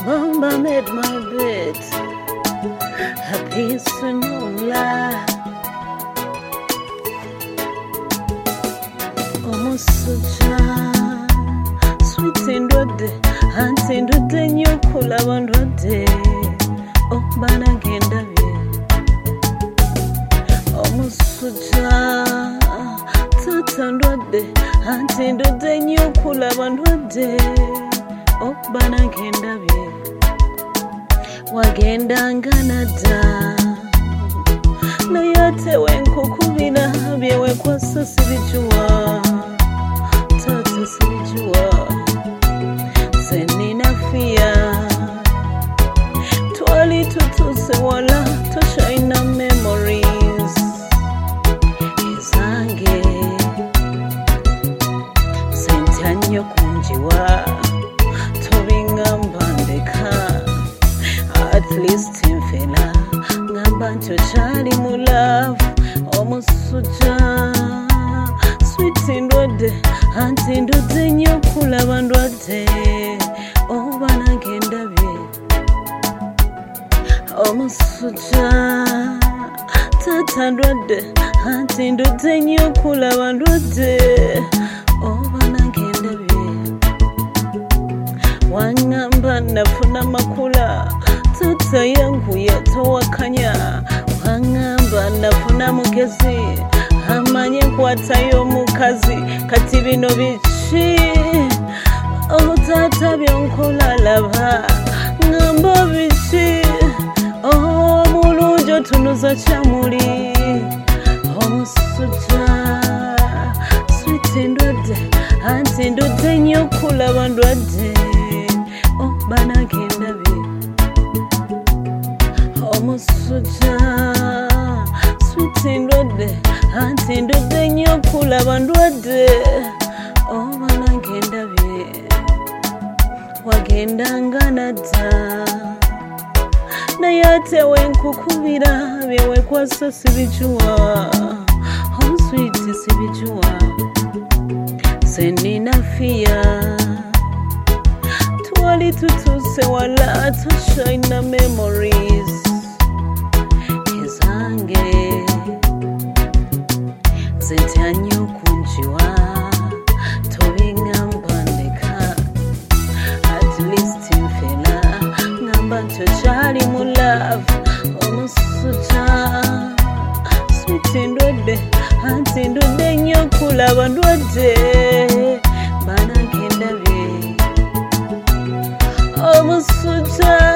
Mama made my bed, a peace and no lie. Omusuja, sweet and rode, auntie and rode, you cool and rode. Oh, banagenda be. Omusuja, tata and rode, auntie and rode, you cool and rode. Oh, banagenda be. Wagenda nganada Nayate wenkukubina byewe kwasa sibijua Tata sibijua Seninafia Twali tutuse wala toshaina memories Izange Sentanyo kunjiwa Tobinga mbandeka At least in fela Ngabancho chali mu love Omusuja Sweet in rode Auntie in rode nyokula bandwade Obana genda be Omusuja Tata rode Auntie in rode nyokula bandwade Obana genda be Wangamba nafuna makula Tata yangu yatowakanya Wangamba nafuna mugezi Amanye kwatayo mukazi Kati bino bichi Oh tata byonkola laba Ngamba bichi Oh mulujo tunuza chamuli Omusuja Sweet and rode Auntie and rode nyokula bandwade Oh banagenda be Omusuja Sweet and rode Auntie and rode nyokula bandwade Oh banagenda be Wagenda nganada Nayate wenkukubira byewe kwasa sibijua Oh sweet sibijua Seninafia Twali tutuse wala toshaina memories Izange Zentanyo kunjiwa Tobinga mbandeka At least infela Ngambancho chali mu love Omusuja Sweet and rode Auntie and rode nyokula bandwade Banagenda be Omusuja